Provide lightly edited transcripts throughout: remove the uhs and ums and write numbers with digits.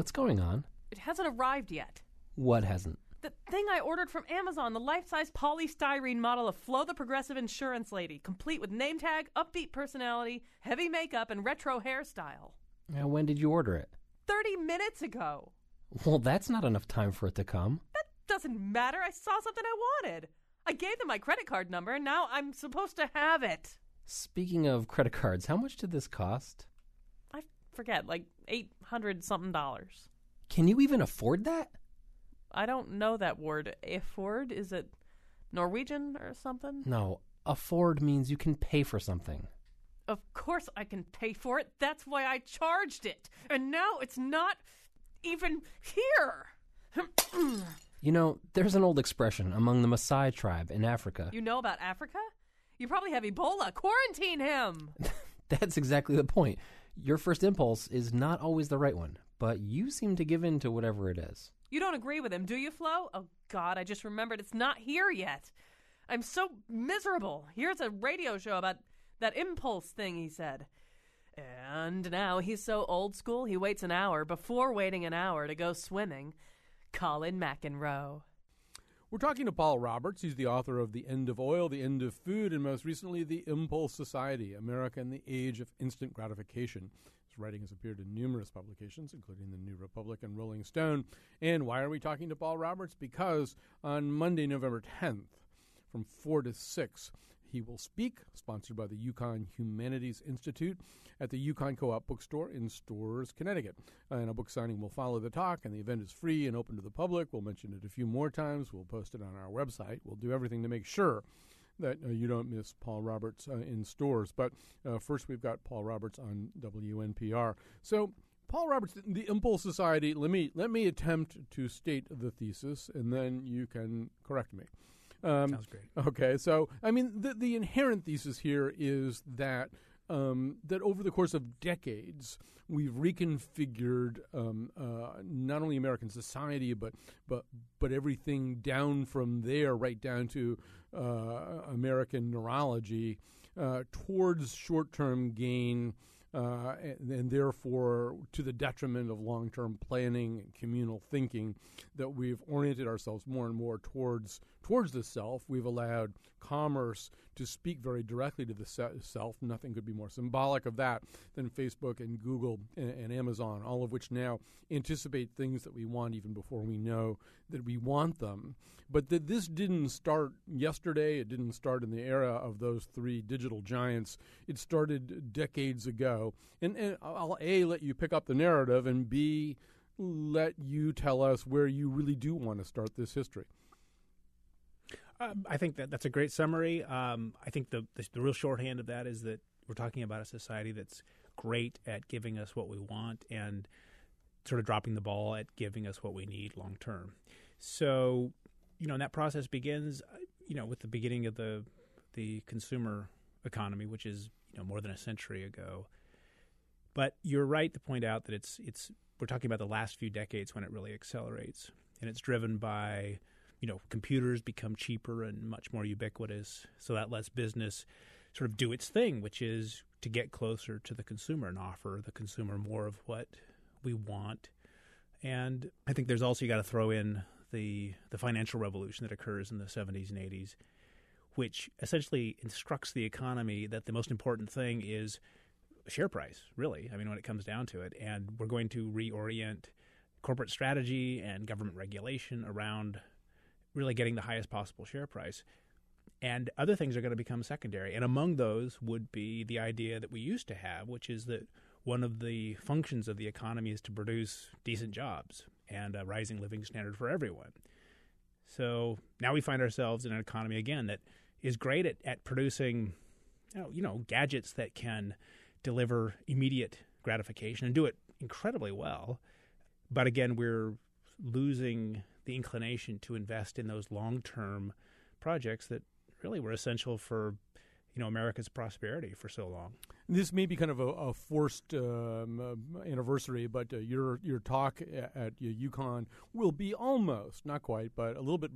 what's going on? It hasn't arrived yet. What hasn't? The thing I ordered from Amazon, the life-size polystyrene model of Flo the Progressive Insurance Lady, complete with name tag, upbeat personality, heavy makeup, and retro hairstyle. When did you order it? 30 minutes ago. Well, that's not enough time for it to come. That doesn't matter. I saw something I wanted. I gave them my credit card number, and now I'm supposed to have it. Speaking of credit cards, how much did this cost? I forget, like $800-something. Can you even afford that? I don't know that word. Afford? Is it Norwegian or something? No, afford means you can pay for something. Of course I can pay for it. That's why I charged it. And now it's not even here. You know, there's an old expression among the Maasai tribe in Africa. You know about Africa? You probably have Ebola. Quarantine him. That's exactly the point. Your first impulse is not always the right one, but you seem to give in to whatever it is. You don't agree with him, do you, Flo? Oh, God, I just remembered it's not here yet. I'm so miserable. Here's a radio show about that impulse thing he said. And now he's so old school, he waits an hour before waiting an hour to go swimming. Colin McEnroe. We're talking to Paul Roberts. He's the author of The End of Oil, The End of Food, and most recently, The Impulse Society, America in the Age of Instant Gratification. His writing has appeared in numerous publications, including the New Republic and Rolling Stone. And why are we talking to Paul Roberts? Because on Monday, November 10th, from 4 to 6, he will speak, sponsored by the Yukon Humanities Institute, at the Yukon Co-op Bookstore in Storrs, Connecticut. And a book signing will follow the talk, and the event is free and open to the public. We'll mention it a few more times. We'll post it on our website. We'll do everything to make sure that you don't miss Paul Roberts in Storrs. But first, we've got Paul Roberts on WNPR. So, Paul Roberts, the Impulse Society, let me attempt to state the thesis, and then you can correct me. Sounds great. Okay, so I mean, the inherent thesis here is that that over the course of decades, we've reconfigured not only American society, but everything down from there, right down to American neurology, towards short-term gain. And therefore, to the detriment of long-term planning and communal thinking, that we've oriented ourselves more and more towards the self. We've allowed commerce to speak very directly to the self. Nothing could be more symbolic of that than Facebook and Google and Amazon, all of which now anticipate things that we want even before we know that we want them. But that this didn't start yesterday. It didn't start in the era of those three digital giants. It started decades ago. And I'll, A, let you pick up the narrative, and B, let you tell us where you really do want to start this history. I think that's a great summary. I think the real shorthand of that is that we're talking about a society that's great at giving us what we want and sort of dropping the ball at giving us what we need long term. So, and that process begins, with the beginning of the consumer economy, which is more than a century ago. But you're right to point out that we're talking about the last few decades when it really accelerates, and it's driven by computers become cheaper and much more ubiquitous, so that lets business sort of do its thing, which is to get closer to the consumer and offer the consumer more of what we want. And I think there's also, you got to throw in the financial revolution that occurs in the 70s and 80s, which essentially instructs the economy that the most important thing is share price, really, when it comes down to it. And we're going to reorient corporate strategy and government regulation around really getting the highest possible share price. And other things are going to become secondary. And among those would be the idea that we used to have, which is that one of the functions of the economy is to produce decent jobs and a rising living standard for everyone. So now we find ourselves in an economy, again, that is great at producing, gadgets that can deliver immediate gratification and do it incredibly well. But again, we're losing the inclination to invest in those long-term projects that really were essential for, America's prosperity for so long. this may be kind of a forced anniversary, but your talk at UConn will be almost, not quite, but a little bit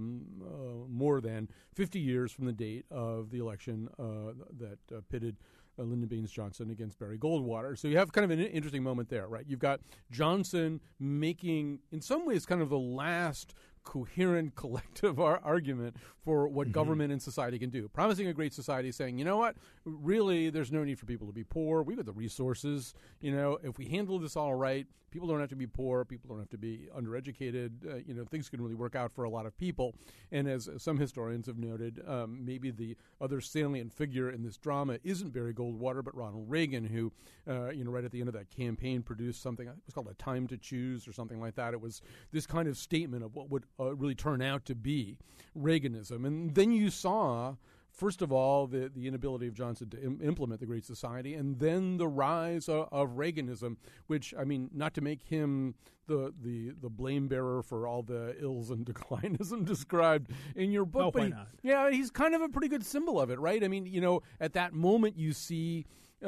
more than 50 years from the date of the election that pitted Lyndon Baines Johnson against Barry Goldwater. So you have kind of an interesting moment there, right? You've got Johnson making, in some ways, kind of the last coherent collective argument for what government and society can do. Promising a great society, saying, you know what, really, there's no need for people to be poor. We've got the resources. If we handle this all right, people don't have to be poor. People don't have to be undereducated. Things can really work out for a lot of people. And as some historians have noted, maybe the other salient figure in this drama isn't Barry Goldwater, but Ronald Reagan, who, right at the end of that campaign produced something, it was called A Time to Choose or something like that. It was this kind of statement of what would really turn out to be Reaganism. And then you saw, first of all, the inability of Johnson to implement the Great Society, and then the rise of Reaganism, which, not to make him the blame bearer for all the ills and declinism described in your book. Why not? Yeah, he's kind of a pretty good symbol of it, right? At that moment you see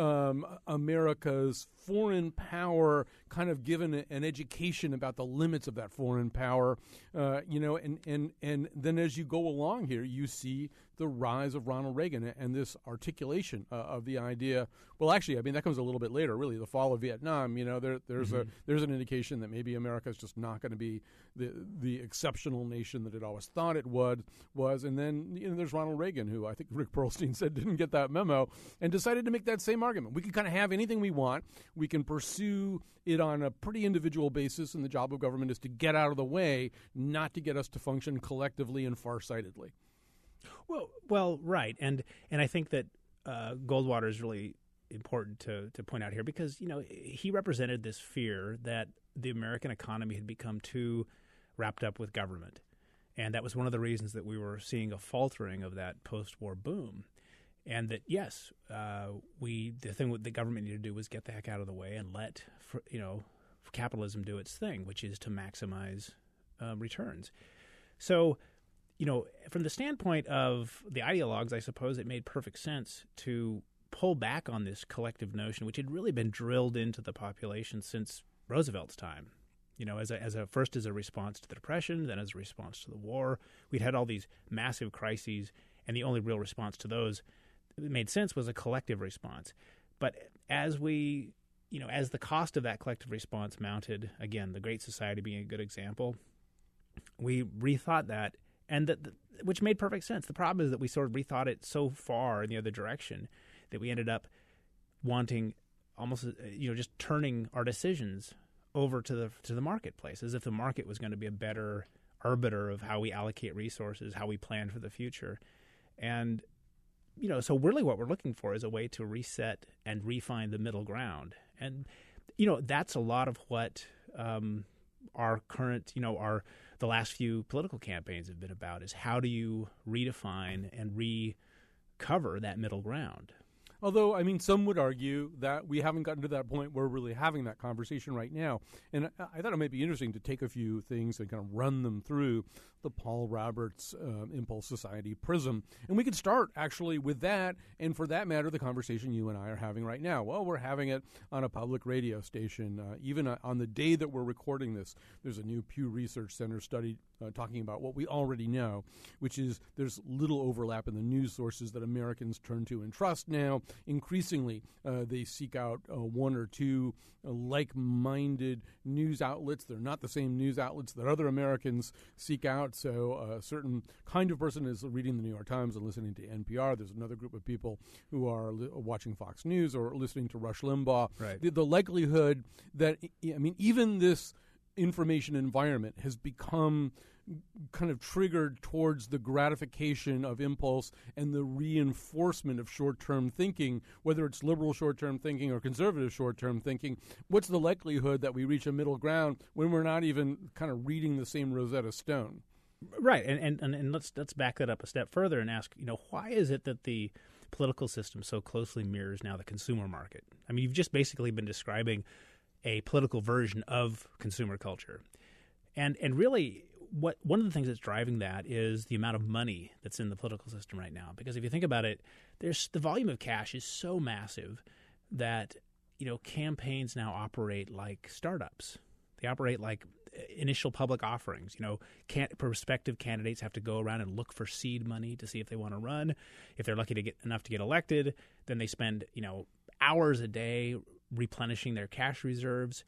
America's foreign power kind of given an education about the limits of that foreign power, and then as you go along here, you see the rise of Ronald Reagan and this articulation of the idea. Well, actually, that comes a little bit later, really, the fall of Vietnam. There's an indication that maybe America is just not going to be the exceptional nation that it always thought it was. And then there's Ronald Reagan, who I think Rick Perlstein said didn't get that memo, and decided to make that same argument. We can kind of have anything we want. We can pursue it on a pretty individual basis, and the job of government is to get out of the way, not to get us to function collectively and farsightedly. Well, right, and I think that Goldwater is really important to point out here because he represented this fear that the American economy had become too wrapped up with government, and that was one of the reasons that we were seeing a faltering of that post-war boom. And that, yes, the thing the government needed to do was get the heck out of the way and let capitalism do its thing, which is to maximize returns. So, from the standpoint of the ideologues, I suppose it made perfect sense to pull back on this collective notion, which had really been drilled into the population since Roosevelt's time. First as a response to the Depression, then as a response to the war. We'd had all these massive crises, and the only real response to those that made sense was a collective response. But as the cost of that collective response mounted, again, the Great Society being a good example, we rethought that, and which made perfect sense. The problem is that we sort of rethought it so far in the other direction that we ended up wanting almost, just turning our decisions over to the marketplace, as if the market was going to be a better arbiter of how we allocate resources, how we plan for the future. And so really what we're looking for is a way to reset and refine the middle ground. And, that's a lot of what our current, the last few political campaigns have been about, is how do you redefine and recover that middle ground? Although, some would argue that we haven't gotten to that point where we're really having that conversation right now. And I thought it might be interesting to take a few things and kind of run them through the Paul Roberts Impulse Society prism. And we could start, actually, with that, and for that matter, the conversation you and I are having right now. Well, we're having it on a public radio station. Even on the day that we're recording this, there's a new Pew Research Center study talking about what we already know, which is there's little overlap in the news sources that Americans turn to and trust now. Increasingly, they seek out one or two like-minded news outlets. They're not the same news outlets that other Americans seek out. So a certain kind of person is reading the New York Times and listening to NPR. There's another group of people who are watching Fox News or listening to Rush Limbaugh. Right. The likelihood that, even this information environment has become kind of triggered towards the gratification of impulse and the reinforcement of short-term thinking, whether it's liberal short-term thinking or conservative short-term thinking. What's the likelihood that we reach a middle ground when we're not even kind of reading the same Rosetta Stone? Right, and let's back that up a step further and ask, why is it that the political system so closely mirrors now the consumer market? You've just basically been describing a political version of consumer culture. And really, one of the things that's driving that is the amount of money that's in the political system right now. Because if you think about it, the volume of cash is so massive that campaigns now operate like startups. They operate like initial public offerings. Prospective candidates have to go around and look for seed money to see if they want to run. If they're lucky to get enough to get elected, then they spend hours a day replenishing their cash reserves.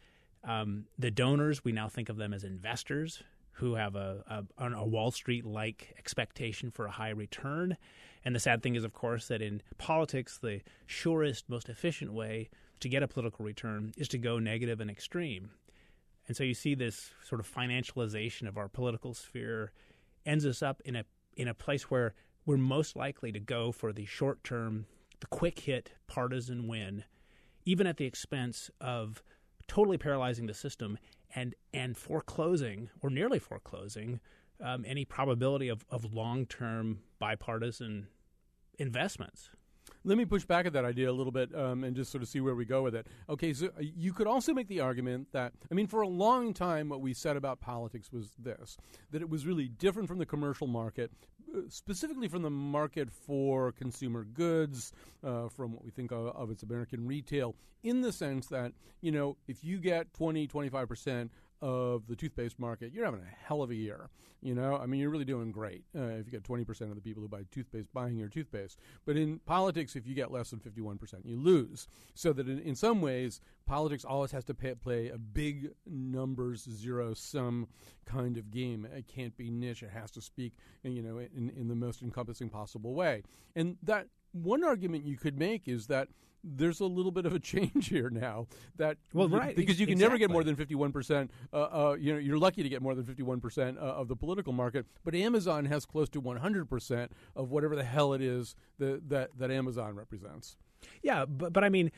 The donors, we now think of them as investors who have a Wall Street-like expectation for a high return. And the sad thing is, of course, that in politics, the surest, most efficient way to get a political return is to go negative and extreme. And so you see this sort of financialization of our political sphere ends us up in a place where we're most likely to go for the short-term, the quick-hit partisan win, even at the expense of totally paralyzing the system and foreclosing or nearly foreclosing any probability of long-term bipartisan investments. Let me push back at that idea a little bit and just sort of see where we go with it. Okay, so you could also make the argument that, for a long time what we said about politics was this, that it was really different from the commercial market, specifically from the market for consumer goods, from what we think of as American retail, in the sense that, if you get 20, 25% of the toothpaste market, you're having a hell of a year. You're really doing great if you get 20% of the people who buy toothpaste buying your toothpaste. But in politics, if you get less than 51%, you lose. So that in some ways, politics always has to play a big numbers, zero-sum kind of game. It can't be niche. It has to speak, in the most encompassing possible way. And that one argument you could make is that there's a little bit of a change here now. Because you can never get more than 51%. You're lucky to get more than 51% of the political market. But Amazon has close to 100% of whatever the hell it is that Amazon represents. Yeah, but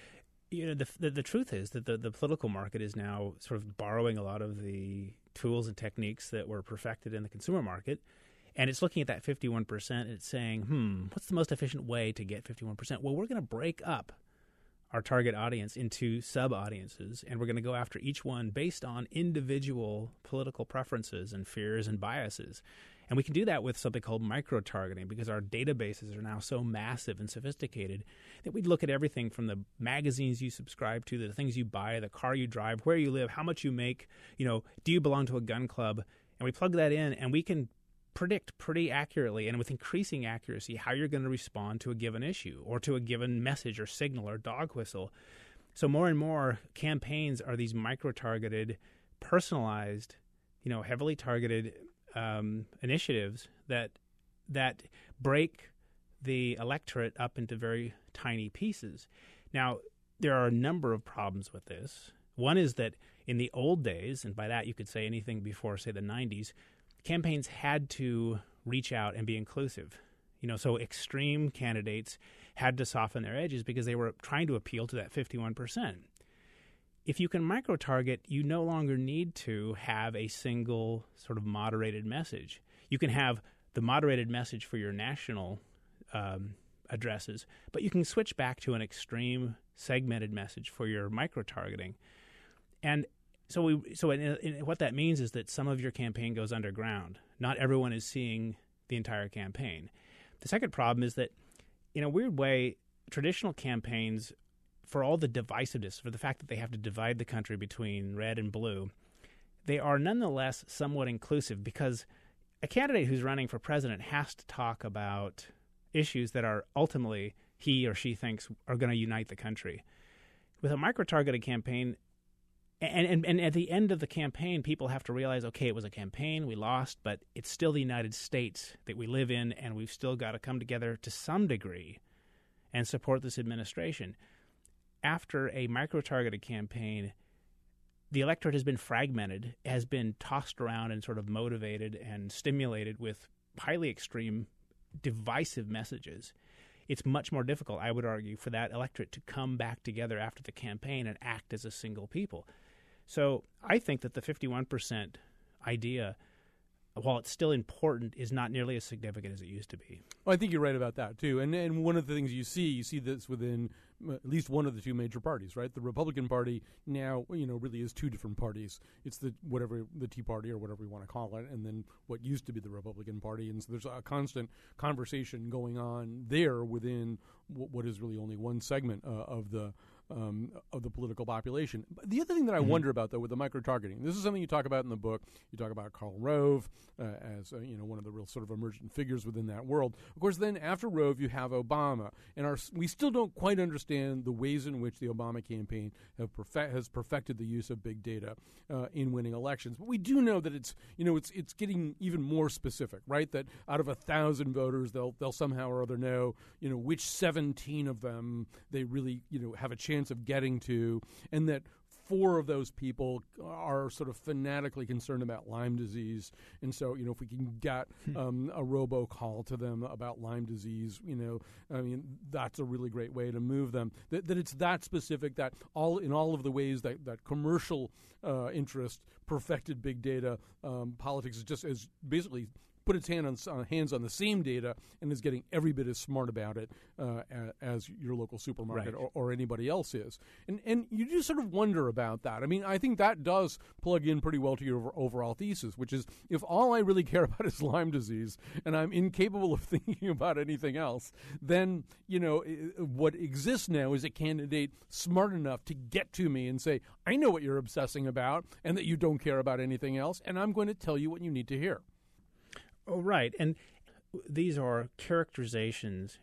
the truth is that the political market is now sort of borrowing a lot of the tools and techniques that were perfected in the consumer market. And it's looking at that 51% and it's saying, what's the most efficient way to get 51%? Well, we're going to break up our target audience into sub-audiences, and we're going to go after each one based on individual political preferences and fears and biases. And we can do that with something called micro-targeting because our databases are now so massive and sophisticated that we look at everything from the magazines you subscribe to, the things you buy, the car you drive, where you live, how much you make, do you belong to a gun club? And we plug that in, and we can predict pretty accurately and with increasing accuracy how you're going to respond to a given issue or to a given message or signal or dog whistle. So more and more campaigns are these micro-targeted, personalized, heavily targeted initiatives that break the electorate up into very tiny pieces. Now, there are a number of problems with this. One is that in the old days, and by that you could say anything before, say, the 90s, campaigns had to reach out and be inclusive. So extreme candidates had to soften their edges because they were trying to appeal to that 51%. If you can micro-target, you no longer need to have a single sort of moderated message. You can have the moderated message for your national addresses, but you can switch back to an extreme segmented message for your micro-targeting. And So what that means is that some of your campaign goes underground. Not everyone is seeing the entire campaign. The second problem is that, in a weird way, traditional campaigns, for all the divisiveness, for the fact that they have to divide the country between red and blue, they are nonetheless somewhat inclusive because a candidate who's running for president has to talk about issues that are ultimately he or she thinks are going to unite the country. With a micro-targeted campaign, and at the end of the campaign, people have to realize, okay, it was a campaign, we lost, but it's still the United States that we live in, and we've still got to come together to some degree and support this administration. After a micro-targeted campaign, the electorate has been fragmented, has been tossed around and sort of motivated and stimulated with highly extreme, divisive messages. It's much more difficult, I would argue, for that electorate to come back together after the campaign and act as a single people. So I think that the 51% idea while it's still important, is not nearly as significant as it used to be. Well, I think you're right about that too. And one of the things you see this within at least one of the two major parties, right? The Republican Party now, really is two different parties. It's the Tea Party or whatever you want to call it, and then what used to be the Republican Party. And so there's a constant conversation going on there within what is really only one segment of the political population. But the other thing that I wonder about, though, with the micro-targeting, this is something you talk about in the book. You talk about Karl Rove as one of the real sort of emergent figures within that world. Of course, then after Rove, you have Obama, and we still don't quite understand the ways in which the Obama campaign has perfected the use of big data in winning elections. But we do know that it's getting even more specific, right? That out of 1,000 voters, they'll somehow or other know which 17 of them they really have a chance of getting to, and that 4 of those people are sort of fanatically concerned about Lyme disease. And so, if we can get a robocall to them about Lyme disease, that's a really great way to move them. That it's that specific, that in all of the ways that commercial interest perfected big data, politics is just as basically put its hands on the same data and is getting every bit as smart about it as your local supermarket or anybody else is. And you just sort of wonder about that. I mean, I think that does plug in pretty well to your overall thesis, which is if all I really care about is Lyme disease and I'm incapable of thinking about anything else, then, what exists now is a candidate smart enough to get to me and say, I know what you're obsessing about and that you don't care about anything else, and I'm going to tell you what you need to hear. Oh, right. And these are caricatures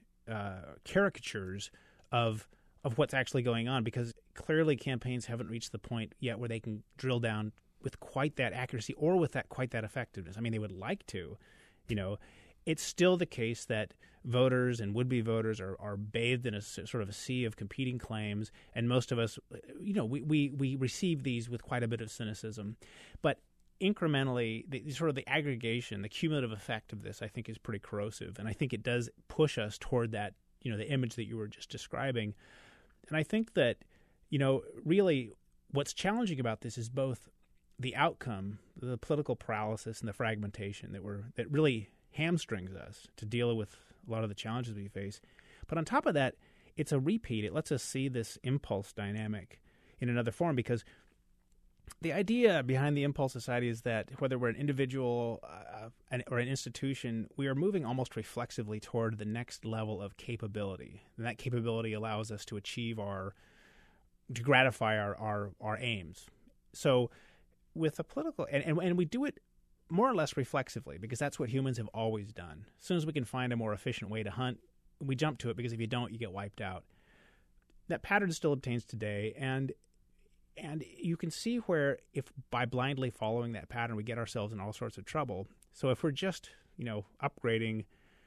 of what's actually going on, because clearly campaigns haven't reached the point yet where they can drill down with quite that accuracy or with quite that effectiveness. I mean, they would like to. It's still the case that voters and would-be voters are bathed in a sort of a sea of competing claims, and most of us, we receive these with quite a bit of cynicism. But incrementally, the aggregation, the cumulative effect of this, I think, is pretty corrosive. And I think it does push us toward that, the image that you were just describing. And I think that, really what's challenging about this is both the outcome, the political paralysis and the fragmentation that really hamstrings us to deal with a lot of the challenges we face. But on top of that, it's a repeat. It lets us see this impulse dynamic in another form, because the idea behind the Impulse Society is that whether we're an individual or an institution, we are moving almost reflexively toward the next level of capability. And that capability allows us to achieve to gratify our aims. So with a political, and we do it more or less reflexively, because that's what humans have always done. As soon as we can find a more efficient way to hunt, we jump to it, because if you don't, you get wiped out. That pattern still obtains today, and you can see where, if by blindly following that pattern, we get ourselves in all sorts of trouble. So if we're just, upgrading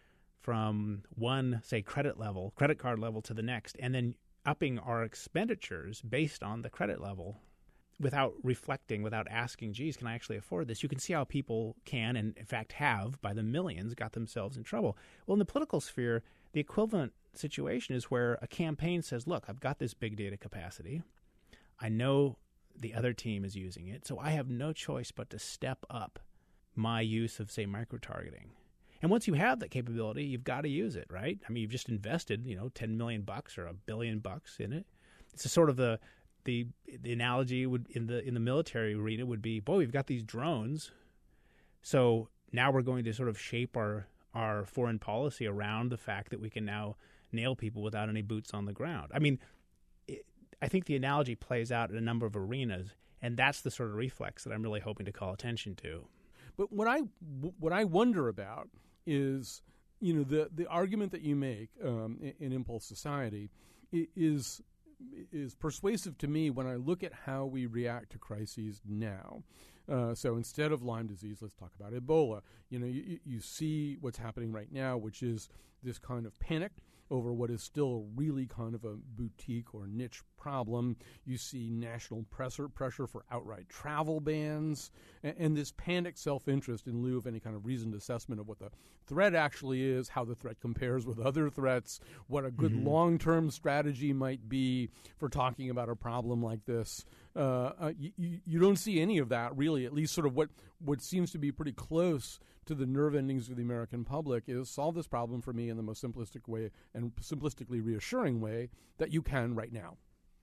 from one, say, credit card level to the next, and then upping our expenditures based on the credit level without reflecting, without asking, geez, can I actually afford this? You can see how people can, and in fact have, by the millions, got themselves in trouble. Well, in the political sphere, the equivalent situation is where a campaign says, look, I've got this big data capacity. I know the other team is using it, so I have no choice but to step up my use of, say, micro-targeting. And once you have that capability, you've got to use it, right? I mean, you've just invested, $10 million or $1 billion in it. It's a sort of the analogy would in the military arena would be, boy, we've got these drones, so now we're going to sort of shape our foreign policy around the fact that we can now nail people without any boots on the ground. I mean, I think the analogy plays out in a number of arenas, and that's the sort of reflex that I'm really hoping to call attention to. But what I wonder about is, the argument that you make in Impulse Society is persuasive to me when I look at how we react to crises now. So instead of Lyme disease, let's talk about Ebola. You see what's happening right now, which is this kind of panic over what is still really kind of a boutique or niche problem. You see national pressure for outright travel bans, and this panicked self-interest in lieu of any kind of reasoned assessment of what the threat actually is, how the threat compares with other threats, what a good long-term strategy might be for talking about a problem like this. You don't see any of that, really, at least sort of what seems to be pretty close to the nerve endings of the American public is solve this problem for me in the most simplistic way and simplistically reassuring way that you can right now.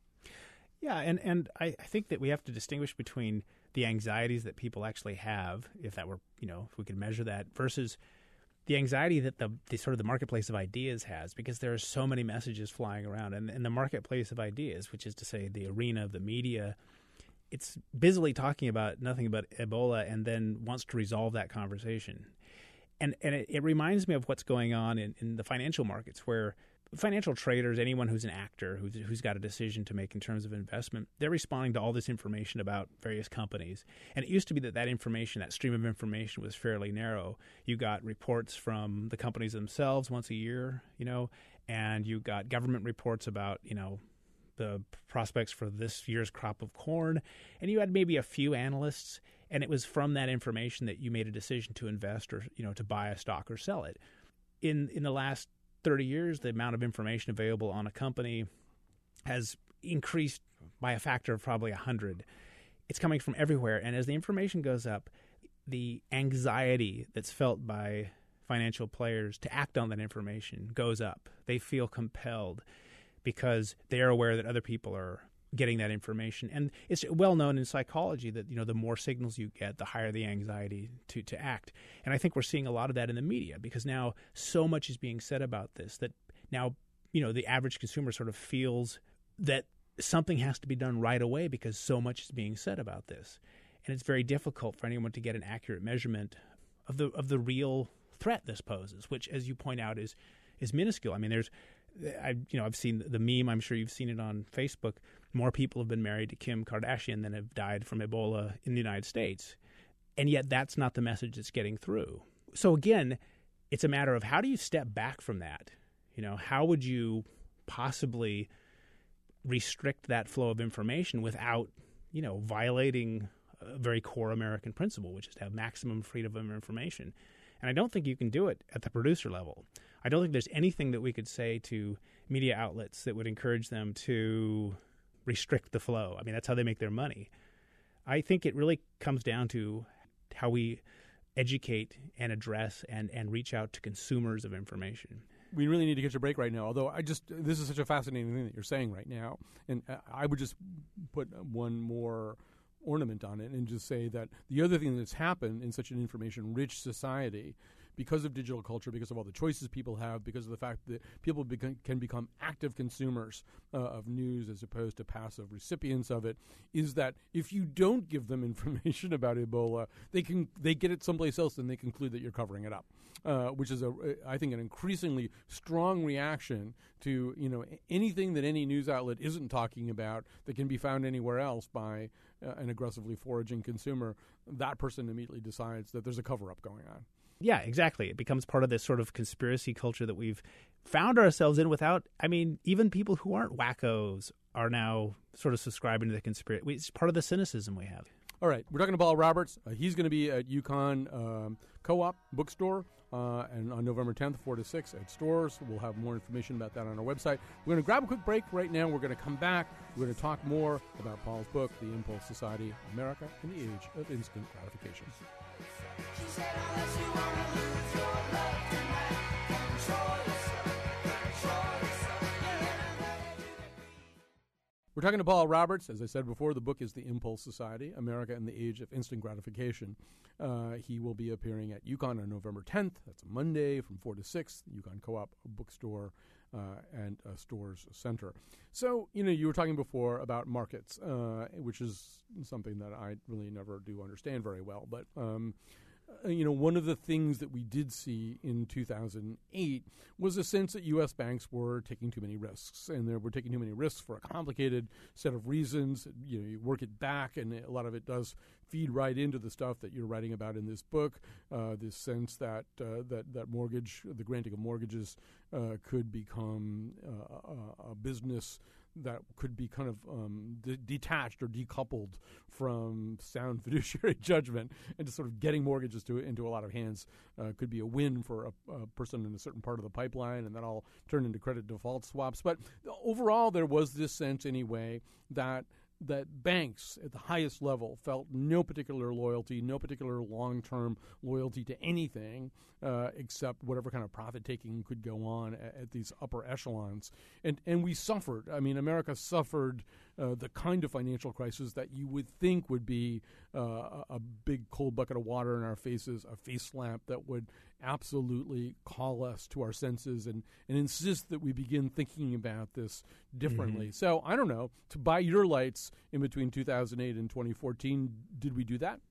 Yeah, and I think that we have to distinguish between the anxieties that people actually have, if that were, if we could measure that, versus the anxiety that the sort of the marketplace of ideas has, because there are so many messages flying around. And the marketplace of ideas, which is to say the arena of the media, it's busily talking about nothing but Ebola and then wants to resolve that conversation. And it reminds me of what's going on in the financial markets, where financial traders, anyone who's an actor, who's got a decision to make in terms of investment, they're responding to all this information about various companies. And it used to be that information, that stream of information, was fairly narrow. You got reports from the companies themselves once a year, and you got government reports about, the prospects for this year's crop of corn, and you had maybe a few analysts, and it was from that information that you made a decision to invest or, to buy a stock or sell it. In the last 30 years, the amount of information available on a company has increased by a factor of probably 100. It's coming from everywhere. And as the information goes up, the anxiety that's felt by financial players to act on that information goes up. They feel compelled because they're aware that other people are getting that information. And it's well known in psychology that, the more signals you get, the higher the anxiety to act. And I think we're seeing a lot of that in the media, because now so much is being said about this that now, the average consumer sort of feels that something has to be done right away because so much is being said about this. And it's very difficult for anyone to get an accurate measurement of the real threat this poses, which, as you point out, is minuscule. I mean, I've seen the meme. I'm sure you've seen it on Facebook. More people have been married to Kim Kardashian than have died from Ebola in the United States. And yet that's not the message that's getting through. So again, it's a matter of how do you step back from that? How would you possibly restrict that flow of information without, violating a very core American principle, which is to have maximum freedom of information? And I don't think you can do it at the producer level. I don't think there's anything that we could say to media outlets that would encourage them to restrict the flow. I mean, that's how they make their money. I think it really comes down to how we educate and address and reach out to consumers of information. We really need to get a break right now, although this is such a fascinating thing that you're saying right now. And I would just put one more ornament on it and just say that the other thing that's happened in such an information-rich society, because of digital culture, because of all the choices people have, because of the fact that people can become active consumers of news as opposed to passive recipients of it, is that if you don't give them information about Ebola, they get it someplace else and they conclude that you're covering it up, which is I think an increasingly strong reaction to anything that any news outlet isn't talking about that can be found anywhere else by an aggressively foraging consumer. That person immediately decides that there's a cover-up going on. Yeah, exactly. It becomes part of this sort of conspiracy culture that we've found ourselves in without, even people who aren't wackos are now sort of subscribing to the conspiracy. It's part of the cynicism we have. All right. We're talking to Paul Roberts. He's going to be at UConn Co-op Bookstore and on November 10th, 4 to 6 at stores. We'll have more information about that on our website. We're going to grab a quick break right now. We're going to come back. We're going to talk more about Paul's book, The Impulse Society, America in the Age of Instant Gratification. She said, unless you want to lose your love tonight, control yourself, We're talking to Paul Roberts. As I said before, the book is The Impulse Society, America in the Age of Instant Gratification. He will be appearing at UConn on November 10th. That's a Monday from 4 to 6, UConn Co-op Bookstore and Stores Center. So, you were talking before about markets, which is something that I really never do understand very well. But, one of the things that we did see in 2008 was a sense that U.S. banks were taking too many risks. And they were taking too many risks for a complicated set of reasons. You work it back, and a lot of it does feed right into the stuff that you're writing about in this book, this sense that the granting of mortgages could become a business that could be kind of detached or decoupled from sound fiduciary judgment, and just sort of getting mortgages into a lot of hands could be a win for a person in a certain part of the pipeline, and that all turned into credit default swaps. But overall, there was this sense anyway that that banks at the highest level felt no particular loyalty, no particular long-term loyalty to anything except whatever kind of profit-taking could go on at these upper echelons. And we suffered. I mean, America suffered the kind of financial crisis that you would think would be a big cold bucket of water in our faces, a face slap that would absolutely call us to our senses and insist that we begin thinking about this differently. Mm-hmm. So, I don't know, to buy your lights in between 2008 and 2014, did we do that?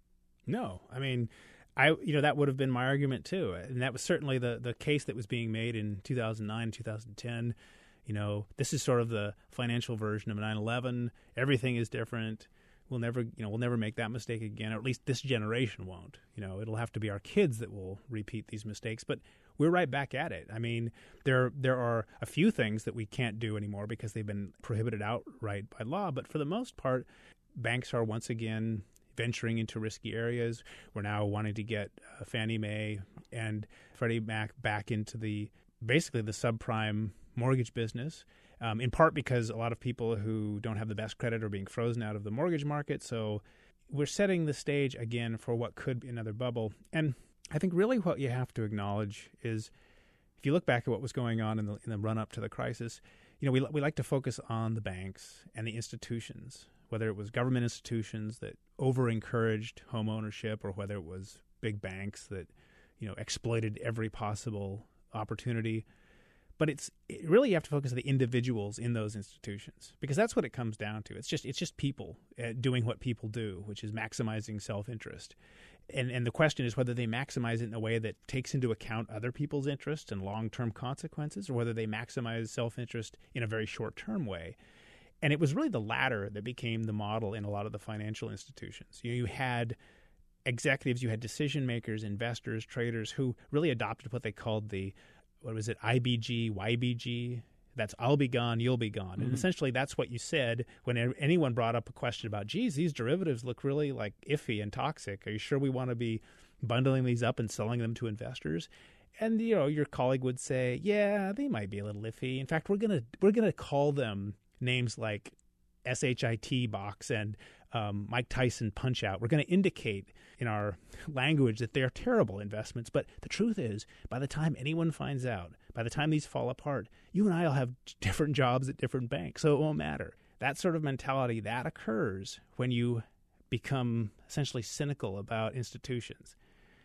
No. I mean, that would have been my argument too. And that was certainly the case that was being made in 2009, 2010. This is sort of the financial version of 9/11. Everything is different. We'll never make that mistake again, or at least this generation won't. It'll have to be our kids that will repeat these mistakes. But we're right back at it. I mean, there are a few things that we can't do anymore because they've been prohibited outright by law. But for the most part, banks are once again venturing into risky areas. We're now wanting to get Fannie Mae and Freddie Mac back into basically the subprime mortgage business. In part because a lot of people who don't have the best credit are being frozen out of the mortgage market. So we're setting the stage again for what could be another bubble. And I think really what you have to acknowledge is if you look back at what was going on in the run-up to the crisis, we like to focus on the banks and the institutions, whether it was government institutions that over-encouraged home ownership or whether it was big banks that exploited every possible opportunity. But really you have to focus on the individuals in those institutions because that's what it comes down to. It's just people doing what people do, which is maximizing self-interest. And the question is whether they maximize it in a way that takes into account other people's interests and long-term consequences, or whether they maximize self-interest in a very short-term way. And it was really the latter that became the model in a lot of the financial institutions. You had executives, you had decision makers, investors, traders who really adopted what they called IBG, YBG? That's I'll be gone, you'll be gone. And essentially that's what you said when anyone brought up a question about, geez, these derivatives look really like iffy and toxic. Are you sure we want to be bundling these up and selling them to investors? And your colleague would say, yeah, they might be a little iffy. In fact, we're gonna call them names like SHIT box and Mike Tyson punch out. We're going to indicate in our language that they're terrible investments. But the truth is, by the time anyone finds out, by the time these fall apart, you and I will have different jobs at different banks, so it won't matter. That sort of mentality, that occurs when you become essentially cynical about institutions.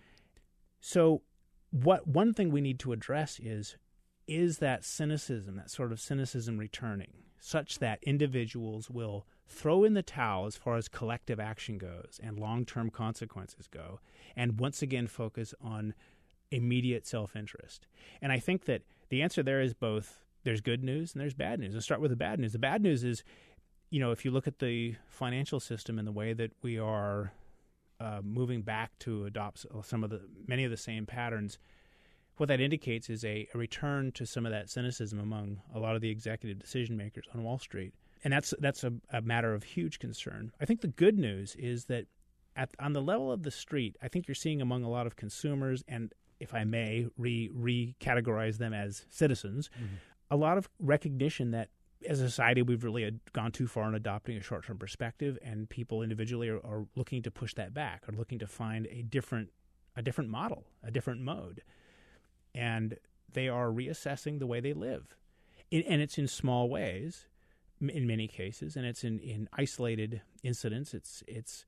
So one thing we need to address is that cynicism, that sort of cynicism returning, such that individuals will throw in the towel as far as collective action goes and long-term consequences go, and once again focus on immediate self-interest. And I think that the answer there is both there's good news and there's bad news. Let's start with the bad news. The bad news is, if you look at the financial system and the way that we are moving back to adopt many of the same patterns, what that indicates is a return to some of that cynicism among a lot of the executive decision makers on Wall Street. And that's a matter of huge concern. I think the good news is that on the level of the street, I think you're seeing among a lot of consumers, and if I may recategorize them as citizens, a lot of recognition that as a society we've really gone too far in adopting a short-term perspective, and people individually are looking to push that back, are looking to find a different model, a different mode. And they are reassessing the way they live. And it's in small ways in many cases, and it's in isolated incidents. It's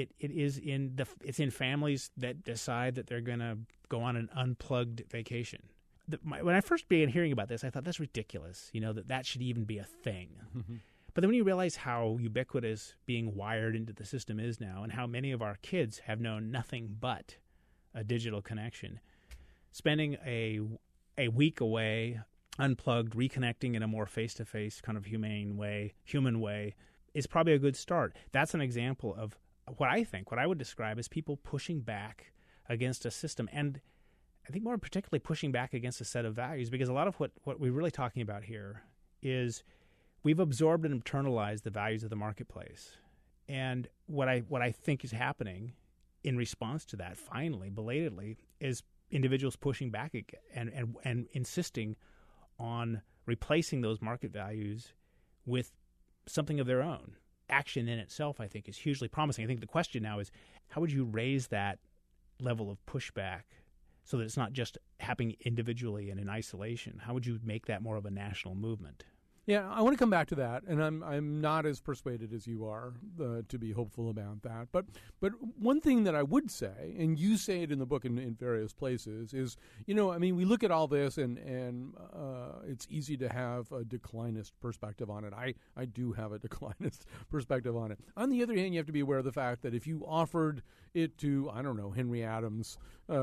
in families that decide that they're going to go on an unplugged vacation. When I first began hearing about this, I thought that's ridiculous. That should even be a thing. But then when you realize how ubiquitous being wired into the system is now, and how many of our kids have known nothing but a digital connection, spending a week away, unplugged, reconnecting in a more face-to-face kind of human way is probably a good start. That's an example of what I would describe as people pushing back against a system, and I think more particularly pushing back against a set of values, because a lot of what we're really talking about here is we've absorbed and internalized the values of the marketplace. And what I think is happening in response to that, finally, belatedly, is individuals pushing back and insisting on replacing those market values with something of their own. action in itself, I think, is hugely promising. I think the question now is, how would you raise that level of pushback so that it's not just happening individually and in isolation? How would you make that more of a national movement? Yeah, I want to come back to that, and I'm not as persuaded as you are to be hopeful about that. But one thing that I would say, and you say it in the book in various places, is, you know, I mean, we look at all this, and it's easy to have a declinist perspective on it. I do have a declinist perspective on it. On the other hand, you have to be aware of the fact that if you offered it to, I don't know, Henry Adams,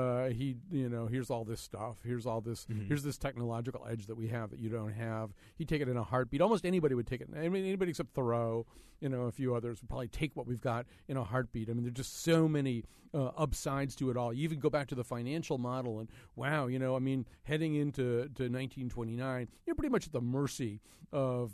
here's all this stuff, here's this technological edge that we have that you don't have. He'd take it in a heartbeat. Almost anybody would take it. I mean, anybody except Thoreau, a few others would probably take what we've got in a heartbeat. I mean, there's just so many upsides to it all. You even go back to the financial model, and wow, I mean, heading into 1929, you're pretty much at the mercy of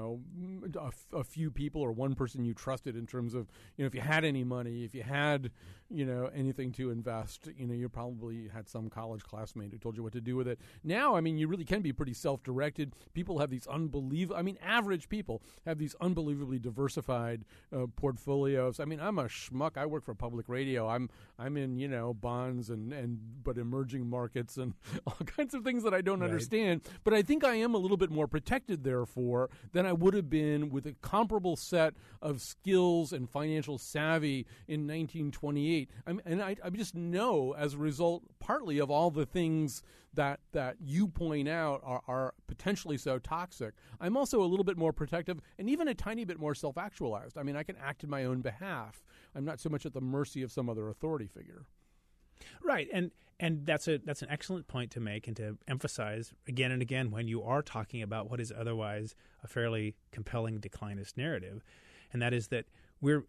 a few people or one person you trusted in terms of if you had any money, if you had anything to invest, you probably had some college classmate who told you what to do with it. Now, I mean, you really can be pretty self-directed. People have these average people have these unbelievably diversified portfolios. I mean, I'm a schmuck. I work for public radio. I'm in bonds but emerging markets and all kinds of things that I don't understand. But I think I am a little bit more protected, therefore, than I would have been with a comparable set of skills and financial savvy in 1928. I just know, as a result, partly of all the things that you point out are potentially so toxic, I'm also a little bit more protective and even a tiny bit more self-actualized. I mean, I can act in my own behalf. I'm not so much at the mercy of some other authority figure. Right, and that's an excellent point to make and to emphasize again and again when you are talking about what is otherwise a fairly compelling declinist narrative, and that is that we're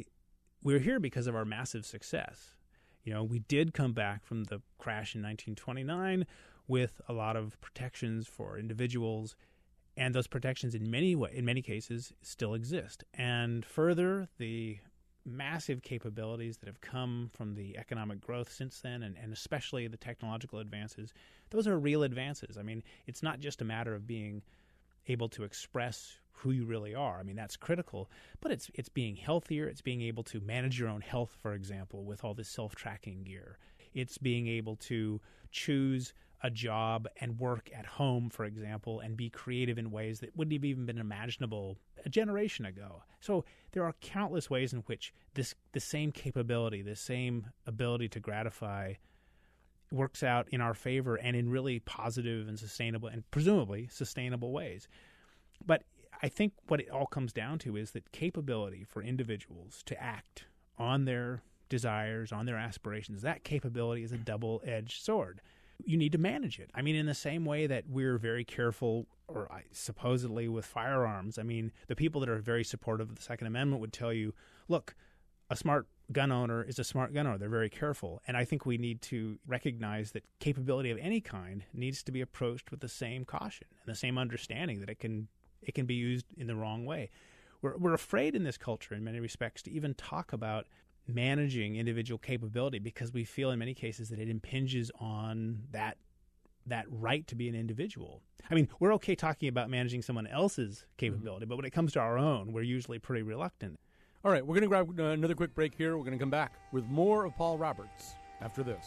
here because of our massive success. We did come back from the crash in 1929 with a lot of protections for individuals, and those protections in many cases still exist. And further, the massive capabilities that have come from the economic growth since then, and especially the technological advances, those are real advances. I mean, it's not just a matter of being able to express who you really are. I mean, that's critical, but it's being healthier. It's being able to manage your own health, for example, with all this self-tracking gear. It's being able to choose a job and work at home, for example, and be creative in ways that wouldn't have even been imaginable a generation ago. So there are countless ways in which the same capability, the same ability to gratify works out in our favor and in really positive and sustainable and presumably sustainable ways. But I think what it all comes down to is that capability for individuals to act on their desires, on their aspirations, that capability is a double-edged sword. You need to manage it. I mean, in the same way that we're very careful, or supposedly with firearms, I mean, the people that are very supportive of the Second Amendment would tell you, look, a smart gun owner is a smart gun owner. They're very careful. And I think we need to recognize that capability of any kind needs to be approached with the same caution and the same understanding that it can be used in the wrong way. We're afraid in this culture in many respects to even talk about managing individual capability because we feel in many cases that it impinges on that right to be an individual. I mean, we're okay talking about managing someone else's capability, but when it comes to our own, we're usually pretty reluctant. All right, we're going to grab another quick break here. We're going to come back with more of Paul Roberts after this.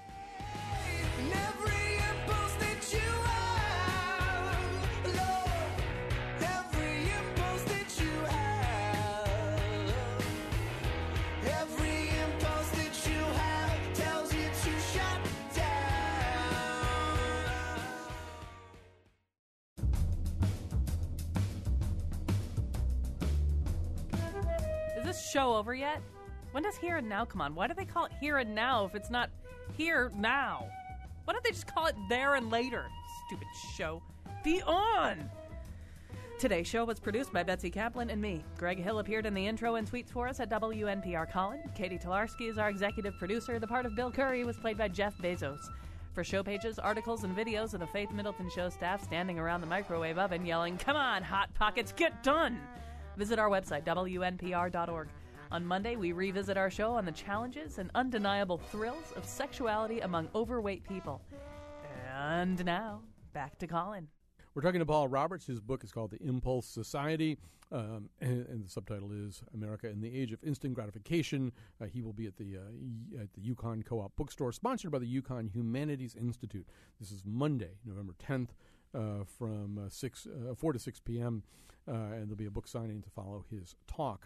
Show over yet? When does Here and Now come on? Why do they call it Here and Now if it's not Here Now? Why don't they just call it There and Later? Stupid show. Be on! Today's show was produced by Betsy Kaplan and me. Greg Hill appeared in the intro and tweets for us at WNPR Colin. Katie Tolarski is our executive producer. The part of Bill Curry was played by Jeff Bezos. For show pages, articles, and videos of the Faith Middleton Show staff standing around the microwave oven yelling, "Come on, Hot Pockets, get done!" visit our website, WNPR.org. On Monday, we revisit our show on the challenges and undeniable thrills of sexuality among overweight people. And now, back to Colin. We're talking to Paul Roberts. His book is called The Impulse Society, and the subtitle is America in the Age of Instant Gratification. He will be at the Yukon Co-op Bookstore, sponsored by the Yukon Humanities Institute. This is Monday, November 10th, from 4 to 6 p.m., and there'll be a book signing to follow his talk.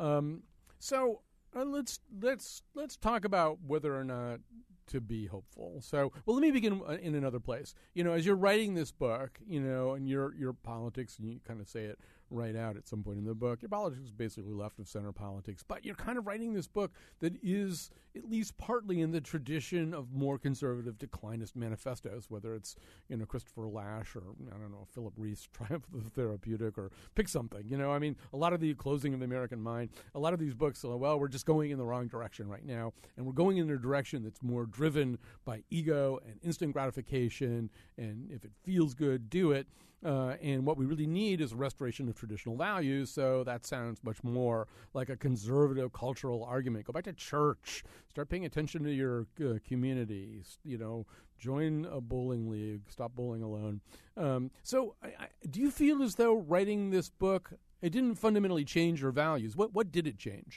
So let's talk about whether or not to be hopeful. So, well, let me begin in another place. As you're writing this book, and your politics, and you kind of say it right out at some point in the book, your politics is basically left of center politics, but you're kind of writing this book that is at least partly in the tradition of more conservative declinist manifestos, whether it's, Christopher Lasch or, I don't know, Philip Reith's Triumph of the Therapeutic, or pick something, I mean, a lot of the Closing of the American Mind, a lot of these books are, well, we're just going in the wrong direction right now, and we're going in a direction that's more driven by ego and instant gratification, and if it feels good, do it. And what we really need is a restoration of traditional values, so that sounds much more like a conservative cultural argument. Go back to church. Start paying attention to your community. Join a bowling league. Stop bowling alone. So do you feel as though writing this book, it didn't fundamentally change your values? What did it change?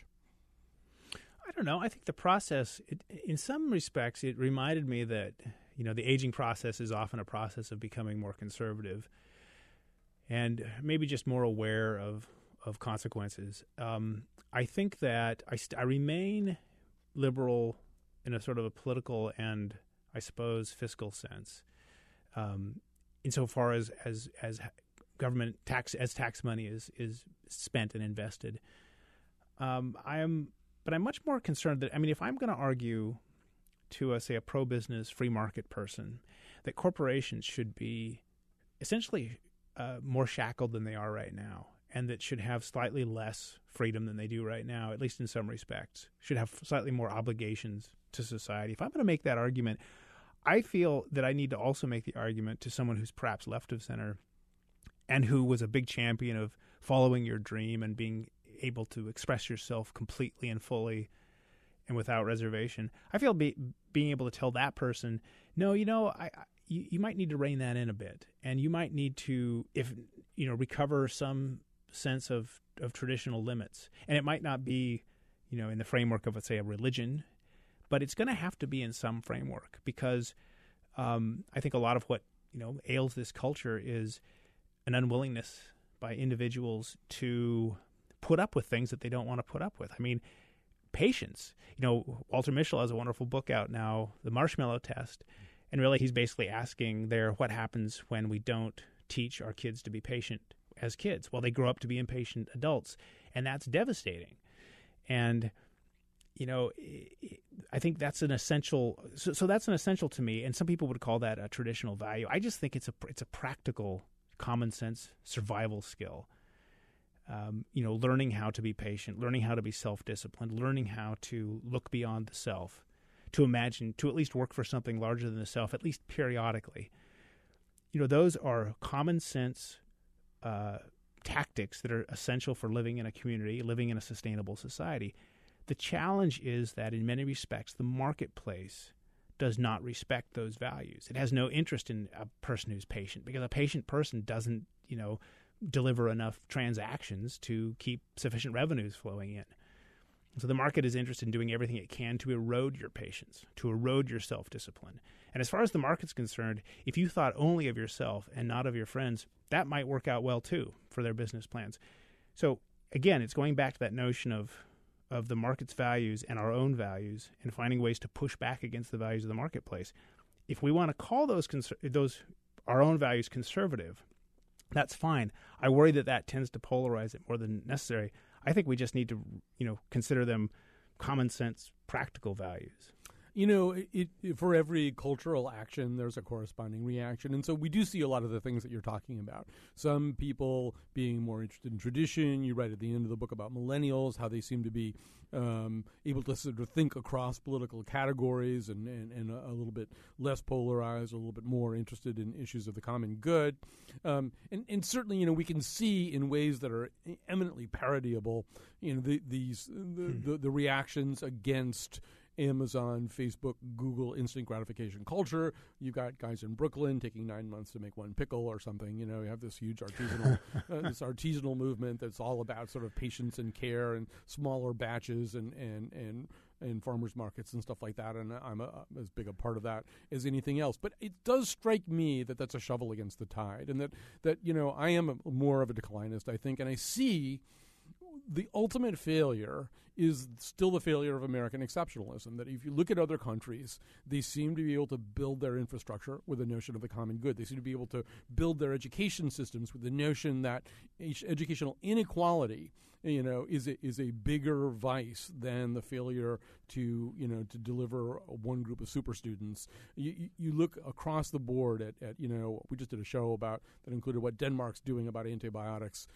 I don't know. I think the process, in some respects, it reminded me that, the aging process is often a process of becoming more conservative and maybe just more aware of consequences. I think that I remain liberal in a sort of a political and, I suppose, fiscal sense, insofar as government tax money is spent and invested. But I'm much more concerned that, if I'm going to argue to a pro-business free market person that corporations should be essentially more shackled than they are right now, and that should have slightly less freedom than they do right now, at least in some respects, should have slightly more obligations to society. If I'm going to make that argument, I feel that I need to also make the argument to someone who's perhaps left of center and who was a big champion of following your dream and being able to express yourself completely and fully and without reservation. I feel being able to tell that person, no, you might need to rein that in a bit, and you might need to, recover some sense of traditional limits. And it might not be, in the framework of, let's say, a religion, but it's going to have to be in some framework, because I think a lot of what, ails this culture is an unwillingness by individuals to put up with things that they don't want to put up with. Patience. Walter Mischel has a wonderful book out now, The Marshmallow Test, and really he's basically asking there what happens when we don't teach our kids to be patient as kids. Well, they grow up to be impatient adults, and that's devastating. And, I think that's an essential. So that's an essential to me, and some people would call that a traditional value. I just think it's a practical, common sense survival skill. Learning how to be patient, learning how to be self-disciplined, learning how to look beyond the self, to imagine, to at least work for something larger than the self, at least periodically. Those are common sense tactics that are essential for living in a community, living in a sustainable society. The challenge is that in many respects, the marketplace does not respect those values. It has no interest in a person who's patient, because a patient person doesn't, deliver enough transactions to keep sufficient revenues flowing in. So the market is interested in doing everything it can to erode your patience, to erode your self-discipline. And as far as the market's concerned, if you thought only of yourself and not of your friends, that might work out well too for their business plans. So again, it's going back to that notion of the market's values and our own values, and finding ways to push back against the values of the marketplace. If we want to call those our own values conservative, that's fine. I worry that tends to polarize it more than necessary. I think we just need to, consider them common sense, practical values. For every cultural action, there's a corresponding reaction. And so we do see a lot of the things that you're talking about. Some people being more interested in tradition. You write at the end of the book about millennials, how they seem to be able to sort of think across political categories and a little bit less polarized, a little bit more interested in issues of the common good. And certainly, we can see in ways that are eminently parodyable, the reactions against Amazon, Facebook, Google instant gratification culture. You've got guys in Brooklyn taking 9 months to make one pickle or something. You know, you have this huge artisanal movement that's all about sort of patience and care and smaller batches and farmers markets and stuff like that, and I'm as big a part of that as anything else. But it does strike me that that's a shovel against the tide, and that you know, I am more of a declinist, I think, and I see the ultimate failure is still the failure of American exceptionalism, that if you look at other countries, they seem to be able to build their infrastructure with the notion of the common good. They seem to be able to build their education systems with the notion that educational inequality, you know, is a bigger vice than the failure to, you know, to deliver one group of super students. You look across the board at you know, we just did a show about that included what Denmark's doing about antibiotics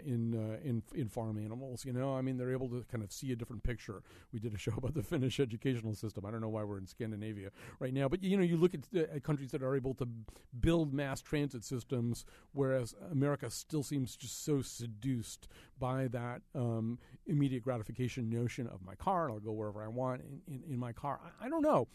in farm animals. You know, I mean, they're able to kind of see a different picture. We did a show about the Finnish educational system. I don't know why we're in Scandinavia right now, but you know, you look at countries that are able to build mass transit systems, whereas America still seems just so seduced by that immediate gratification notion of my car, and I'll go wherever I want in my car. I don't know.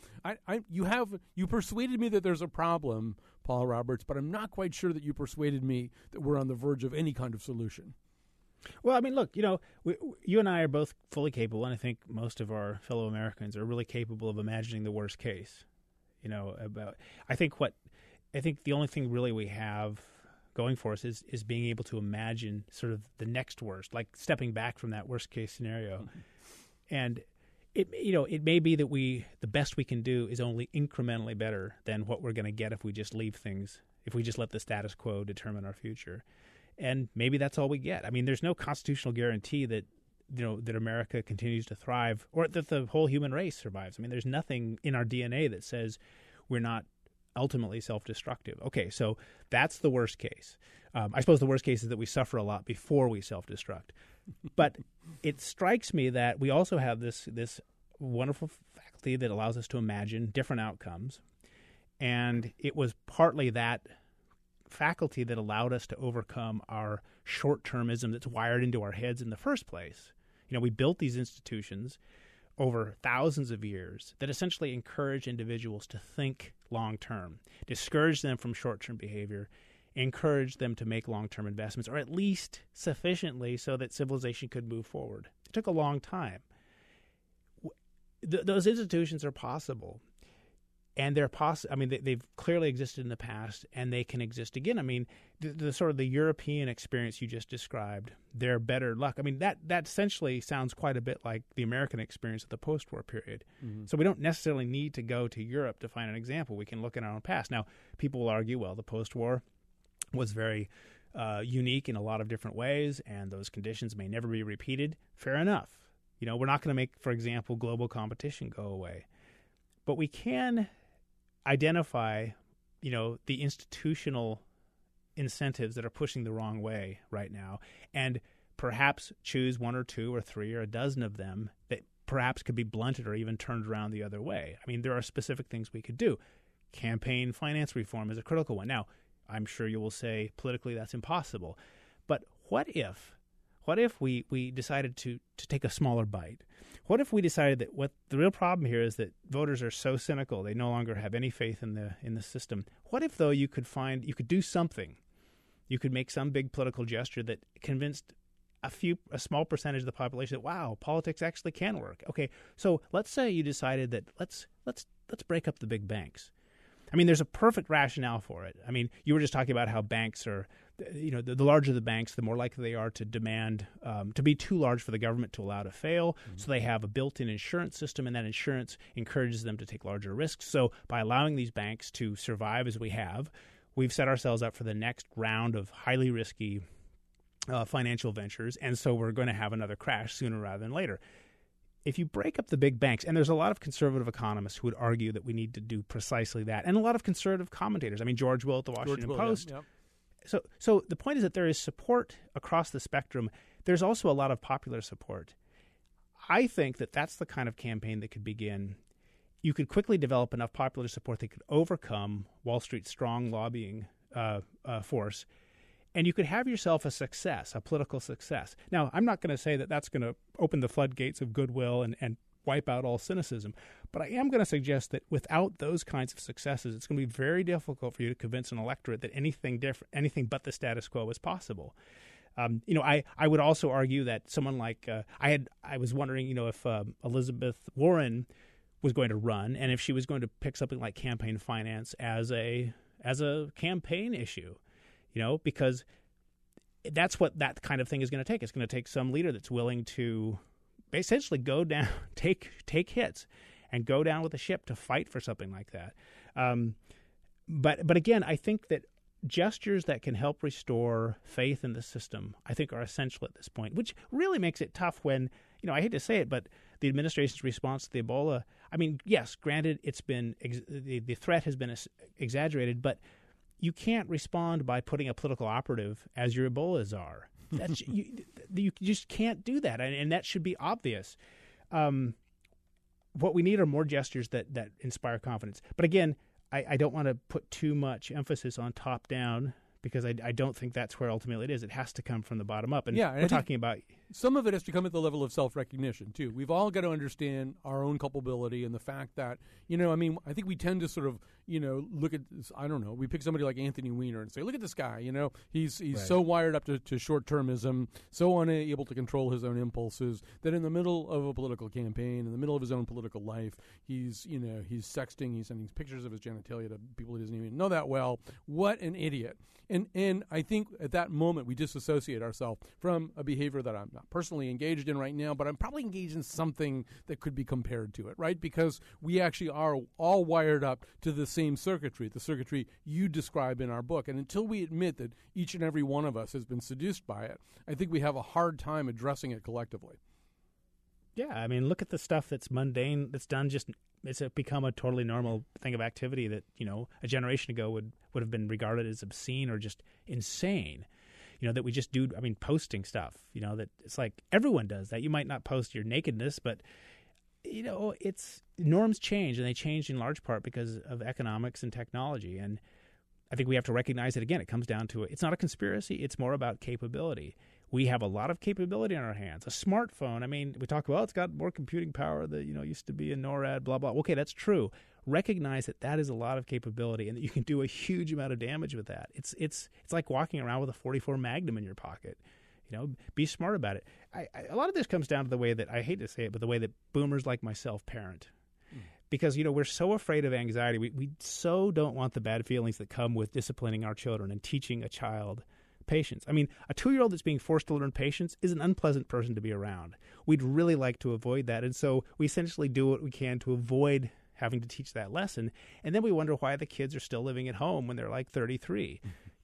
You persuaded me that there's a problem, Paul Roberts, but I'm not quite sure that you persuaded me that we're on the verge of any kind of solution. Well, I mean, look, you know, you and I are both fully capable, and I think most of our fellow Americans are really capable of imagining the worst case. You know, I think the only thing really we have going for us is being able to imagine sort of the next worst, like stepping back from that worst case scenario. Mm-hmm. And it may be that the best we can do is only incrementally better than what we're going to get if we just let the status quo determine our future. And maybe that's all we get. I mean, there's no constitutional guarantee that, you know, that America continues to thrive or that the whole human race survives. I mean, there's nothing in our DNA that says we're not ultimately self-destructive. Okay, so that's the worst case. I suppose the worst case is that we suffer a lot before we self-destruct. But it strikes me that we also have this wonderful faculty that allows us to imagine different outcomes. And it was partly that faculty that allowed us to overcome our short-termism that's wired into our heads in the first place. You know, we built these institutions over thousands of years that essentially encourage individuals to think long-term, discourage them from short-term behavior, encourage them to make long-term investments, or at least sufficiently so that civilization could move forward. It took a long time. Those institutions are possible. And they've clearly existed in the past, and they can exist again. I mean, the sort of the European experience you just described, their better luck. I mean, that essentially sounds quite a bit like the American experience of the post-war period. Mm-hmm. So we don't necessarily need to go to Europe to find an example. We can look at our own past. Now, people will argue, well, the post-war was very unique in a lot of different ways, and those conditions may never be repeated. Fair enough. You know, we're not going to make, for example, global competition go away. But we can identify, you know, the institutional incentives that are pushing the wrong way right now, and perhaps choose one or two or three or a dozen of them that perhaps could be blunted or even turned around the other way. I mean, there are specific things we could do. Campaign finance reform is a critical one. Now, I'm sure you will say politically that's impossible. But what if we decided to take a smaller bite? What if we decided that what the real problem here is that voters are so cynical they no longer have any faith in the system? What if, though, you could do something, you could make some big political gesture that convinced a small percentage of the population that, wow, politics actually can work. Okay, so let's say you decided that let's break up the big banks. I mean, there's a perfect rationale for it. I mean, you were just talking about how banks are, you know, the larger the banks, the more likely they are to demand, to be too large for the government to allow to fail. Mm-hmm. So they have a built-in insurance system, and that insurance encourages them to take larger risks. So by allowing these banks to survive as we have, we've set ourselves up for the next round of highly risky financial ventures, and so we're going to have another crash sooner rather than later. If you break up the big banks, and there's a lot of conservative economists who would argue that we need to do precisely that, and a lot of conservative commentators. I mean, George Will at the Washington Post. Yeah. Yep. So the point is that there is support across the spectrum. There's also a lot of popular support. I think that that's the kind of campaign that could begin. You could quickly develop enough popular support that could overcome Wall Street's strong lobbying force, and you could have yourself a success, a political success. Now, I'm not going to say that that's going to open the floodgates of goodwill and wipe out all cynicism. But I am going to suggest that without those kinds of successes, it's going to be very difficult for you to convince an electorate that anything different, anything but the status quo is possible. I would also argue that someone like I was wondering, if Elizabeth Warren was going to run, and if she was going to pick something like campaign finance as a campaign issue, because that's what that kind of thing is going to take. It's going to take some leader that's willing to essentially go down, take hits, and go down with the ship to fight for something like that. But again, I think that gestures that can help restore faith in the system, I think, are essential at this point, which really makes it tough when, I hate to say it, but the administration's response to the Ebola, yes, granted, it's been the threat has been exaggerated, but you can't respond by putting a political operative as your Ebola czar. That's, you just can't do that, and that should be obvious. What we need are more gestures that inspire confidence. But again, I don't want to put too much emphasis on top-down, because I don't think that's where ultimately it is. It has to come from the bottom up. And we're talking about... Some of it has to come at the level of self-recognition, too. We've all got to understand our own culpability and the fact that, I think we tend to sort of, look at, I don't know, we pick somebody like Anthony Weiner and say, look at this guy, he's right. So wired up to short-termism, so unable to control his own impulses, that in the middle of a political campaign, in the middle of his own political life, he's sexting, he's sending pictures of his genitalia to people he doesn't even know that well. What an idiot. And I think at that moment we disassociate ourselves from a behavior that I'm not personally engaged in right now, but I'm probably engaged in something that could be compared to it, right? Because we actually are all wired up to the same circuitry, the circuitry you describe in our book. And until we admit that each and every one of us has been seduced by it, I think we have a hard time addressing it collectively. Yeah, look at the stuff that's mundane, that's done it's become a totally normal thing of activity that, a generation ago would have been regarded as obscene or just insane. That we just do, posting stuff, that it's like everyone does that. You might not post your nakedness, but, it's norms change, and they change in large part because of economics and technology. And I think we have to recognize that, again, it comes down to it's not a conspiracy. It's more about capability. We have a lot of capability in our hands. A smartphone, we talk about, it's got more computing power that, used to be a NORAD, blah, blah. Okay, that's true. Recognize that is a lot of capability and that you can do a huge amount of damage with that. It's like walking around with a .44 Magnum in your pocket. Be smart about it. A lot of this comes down to the way that, I hate to say it, but the way that boomers like myself parent. Because, we're so afraid of anxiety. We so don't want the bad feelings that come with disciplining our children and teaching a child patience. A 2-year-old that's being forced to learn patience is an unpleasant person to be around. We'd really like to avoid that. And so we essentially do what we can to avoid having to teach that lesson. And then we wonder why the kids are still living at home when they're like 33.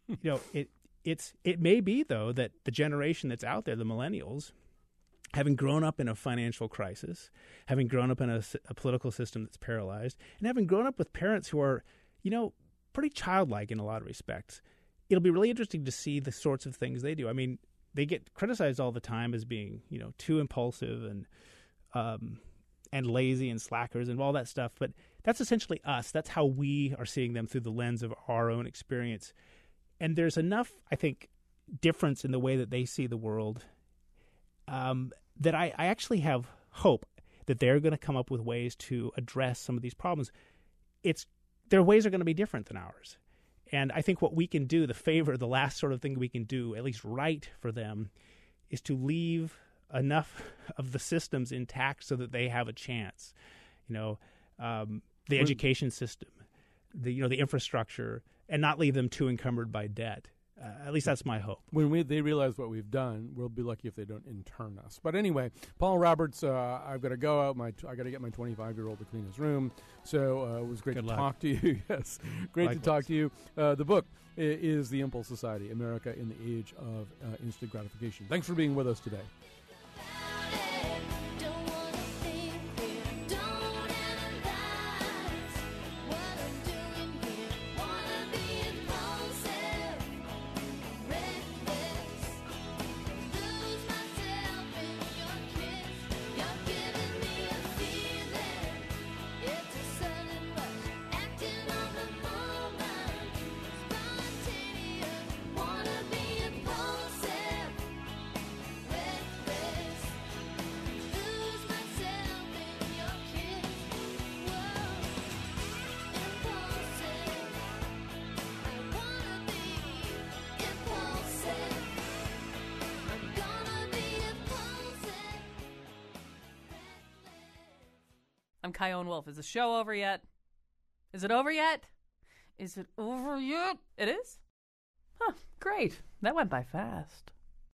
It may be, though, that the generation that's out there, the millennials, having grown up in a financial crisis, having grown up in a political system that's paralyzed, and having grown up with parents who are, pretty childlike in a lot of respects, it'll be really interesting to see the sorts of things they do. They get criticized all the time as being, too impulsive and lazy and slackers and all that stuff. But that's essentially us. That's how we are seeing them through the lens of our own experience. And there's enough, I think, difference in the way that they see the world that I actually have hope that they're going to come up with ways to address some of these problems. Their ways are going to be different than ours. And I think what we can do, the last sort of thing we can do, at least right for them, is to leave enough of the systems intact so that they have a chance. The education system, the infrastructure, and not leave them too encumbered by debt. At least that's my hope. When they realize what we've done, we'll be lucky if they don't intern us. But anyway, Paul Roberts, I've got to go out. I got to get my 25-year-old to clean his room. So it was great to talk to you. Yes, great Likewise. To talk to you. The book is The Impulse Society: America in the Age of Instant Gratification. Thanks for being with us today. I'm Kyone Wolf. Is the show over yet? Is it over yet? Is it over yet? It is? Huh, great. That went by fast.